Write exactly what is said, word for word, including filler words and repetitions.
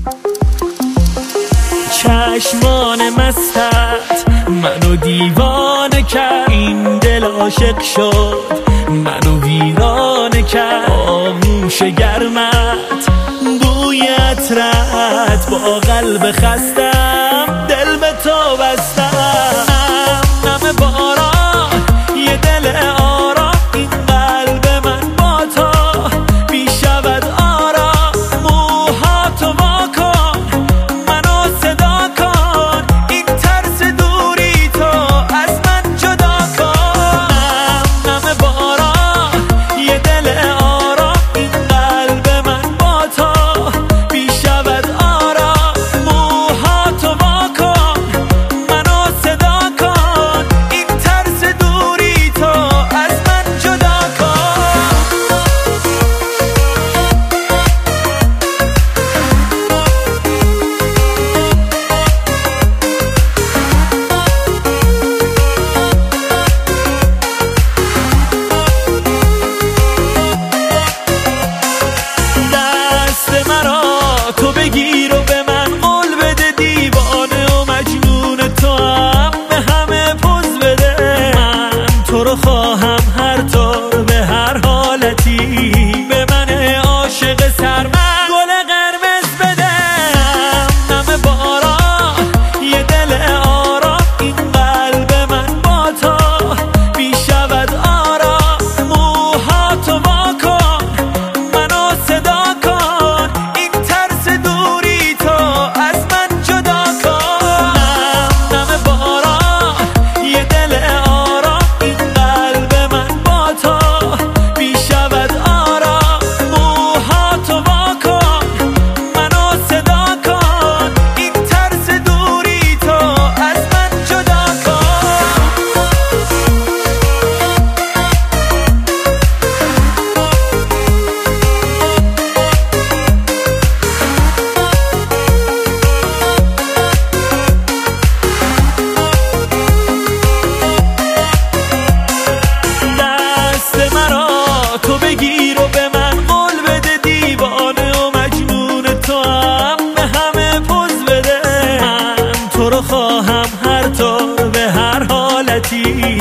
چشمان مستت منو دیوانه کرد، این دل عاشق شد منو ویرانه کرد. آغوش گرمت بوی عطرت با قلب خستم دل به تو بستم. نم باران یه دل آرام، این قلب من با تو بی شود آرام. موهاتو وا کن منو صدا کن، این ترس دوری تو از من جدا کن. نم نم باران یه دل آرام، این قلب من با تو بی شود آرام. موهاتو وا کن منو صدا کن، این ترس دوری تو از من جدا کن. دست مرا تو بگیر و به من قول بده، دیوانه و مجنون تو هم به همه پوز بده. من تو رو خواهم هر طور به هر حالتی، به من عاشق سرمست گل قرمز بده. نم نم باران یه دل آرام، این قلب من با تو بی شود آرام. موهاتو وا کن منو صدا کن، این ترس دوری تو از من جدا کن. نم نم باران یه دل آرام، این قلب من با تو بی شود آرام. موهاتو وا کن منو صدا کن، این ترس دوری تو از من جدا کن. دست مرا تو بگیر و به من قول بده، دیوانه و مجنون تو هم به همه پوز بده. من تو رو خواهم هر طور به هر حالتی،